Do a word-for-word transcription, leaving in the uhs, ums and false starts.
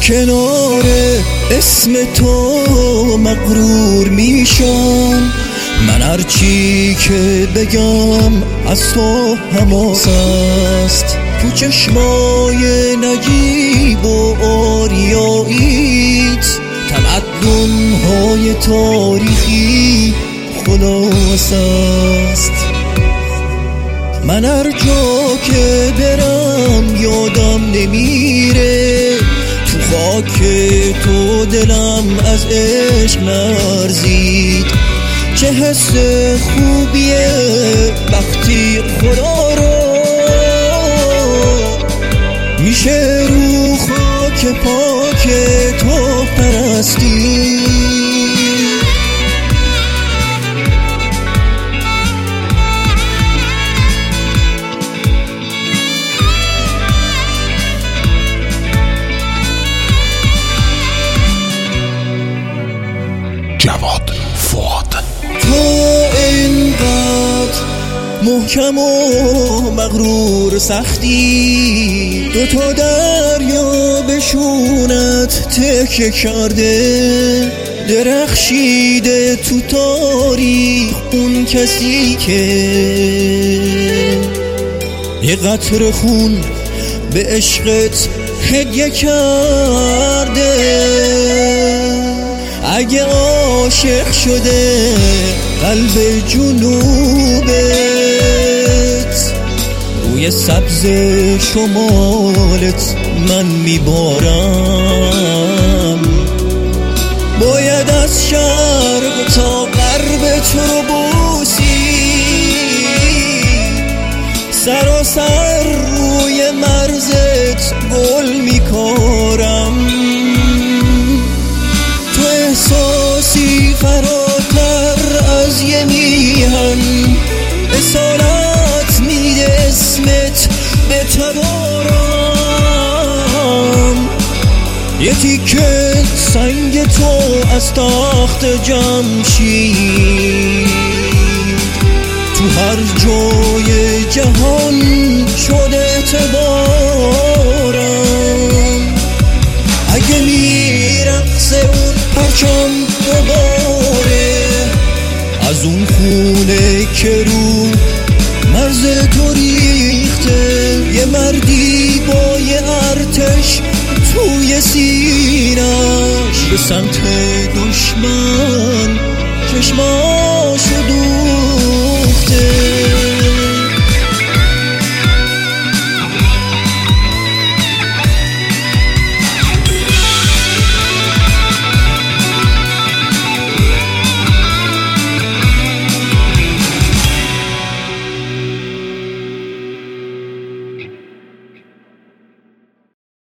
کنار اسم تو مغرور میشم، من هرچی که بگم از تو حماس است. تو چشمای نجیب و آریاییت تمدن‌های تاریخی خلاص است. من هر جا که برم یادم نمیره، تو خاک تو دلم از عشق لرزید. چه حس خوبیه وقتی خدا رو میشه رو خاک پاک تو پرستی. جواد فؤاد تو اینقدر محکم و مغرور سختی، دو تا دریا به شونت تکه کرده، درخشیده تو تاریخ اون کسی که یه قطره خون به عشقت هدیه کرده. اگه عاشق شده قلب جنوبت، روی سبز شمالت من میبارم. باید از شرق تا غرب تو رو بوسی، سراسر روی مرزت گل میکارم. تو احساسی فراتر از یه میهن، اصالت میده اسمت به تبارم. یه تیکه سنگ تو از تخت جمشید، تو هر جای جهان شده اعتبارم. اگه میرقصه اون پرچم دوباره از اون خونه که رو مرز تو ریخته، یه مردی با یه ارتش توی سینش به سمت دشمن چشماشو